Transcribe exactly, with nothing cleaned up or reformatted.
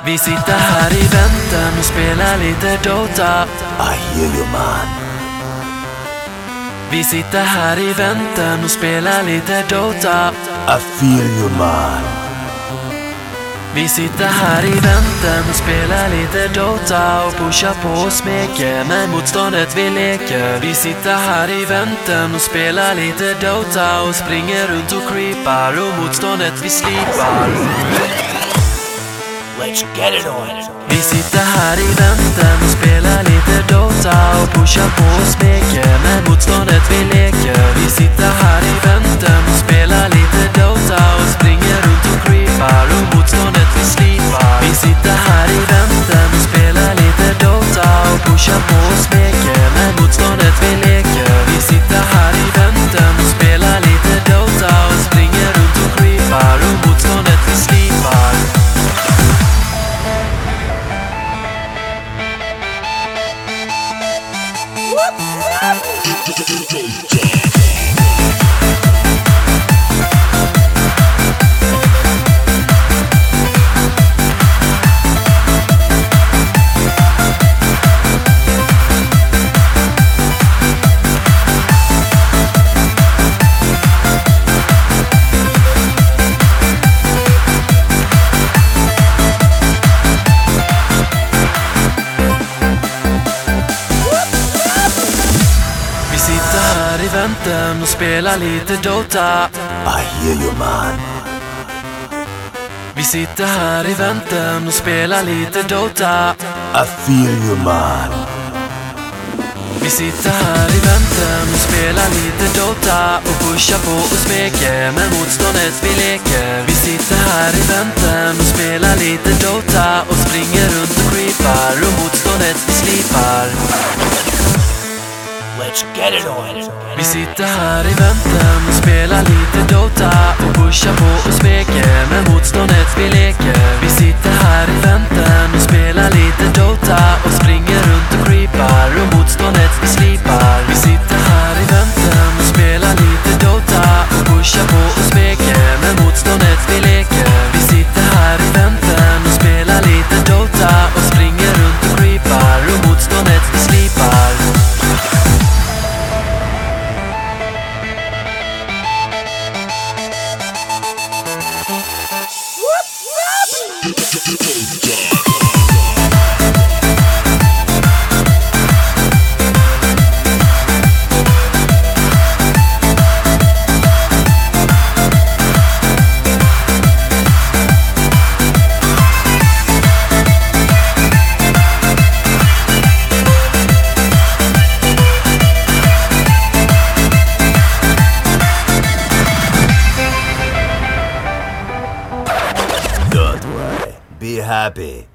Vi sitter här i väntan och spelar lite Dota. I hear you man. Vi sitter här i väntan och spelar lite Dota. I feel you man. Vi sitter här i väntan och spelar lite Dota och pushar på och smeker med motståndet vi leker. Vi sitter här i väntan och spelar lite Dota och springer runt och creepar och motståndet vi slipar. Let's get it on. Vi sitter här i väntan och spelar lite Dota och pushar på och smeker med motståndet vi leker. Vi sitter här i väntan och spelar lite Dota och springer runt och creepar och motståndet vi slipar. Vi sitter här i väntan och spelar lite Dota och pushar på och smeker med motståndet vi leker. Vi sitter här i väntan och spelar lite Dota och springer runt och creepar och motståndet vi slipar. I väntan och spelar lite Dota. I hear you man. Vi sitter här i väntan och spelar lite Dota. I feel you man. Vi sitter här i väntan och spelar lite Dota och pushar på och smeker med motståndet vi leker. Vi sitter här i väntan och spelar lite Dota och springer runt och creepar och motståndet vi slipar. Let's get it on. Vi sitter här i väntan och spelar lite Dota och pushar på och smeker med motståndet vi leker. Vi sitter här i väntan och spelar lite Dota och springer runt och creepar och motståndet vi slipar. Vi sitter här i väntan och spelar lite Dota och pushar på och smeker med motståndet vi leker. Vi sitter här i väntan och spelar lite Dota och springer runt och creepar och motståndet vi slipar. Don't worry. Be happy.